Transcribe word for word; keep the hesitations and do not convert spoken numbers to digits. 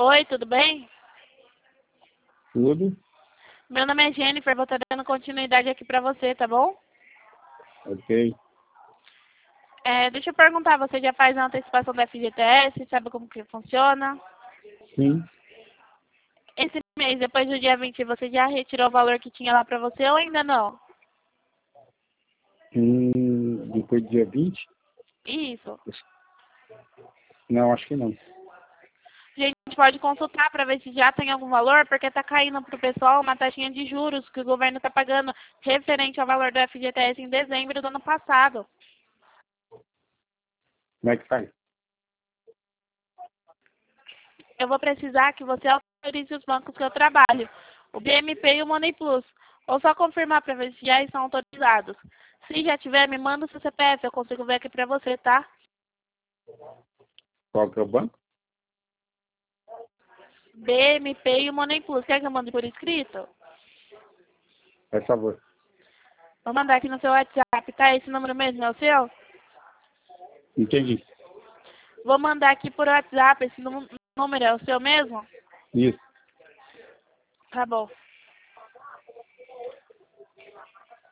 Oi, tudo bem? Tudo? Meu nome é Jennifer, vou estar dando continuidade aqui pra você, tá bom? Ok. É, deixa eu perguntar, você já faz a antecipação da F G T S? Sabe como que funciona? Sim. Esse mês, depois do dia vinte, você já retirou o valor que tinha lá pra você ou ainda não? Hum, depois do dia vinte? Isso. Não, acho que não. A gente pode consultar para ver se já tem algum valor, porque está caindo para o pessoal uma taxinha de juros que o governo está pagando referente ao valor do F G T S em dezembro do ano passado. Como é que faz? Eu vou precisar que você autorize os bancos que eu trabalho, o B M P e o Money Plus, ou só confirmar para ver se já estão autorizados. Se já tiver, me manda o seu C P F, eu consigo ver aqui para você, tá? Qual que é o banco? B M P e o Money Plus. Quer que eu mande por escrito? Por favor. Vou mandar aqui no seu WhatsApp, tá? Esse número mesmo é o seu? Entendi. Vou mandar aqui por WhatsApp, esse nú- número é o seu mesmo? Isso. Tá bom.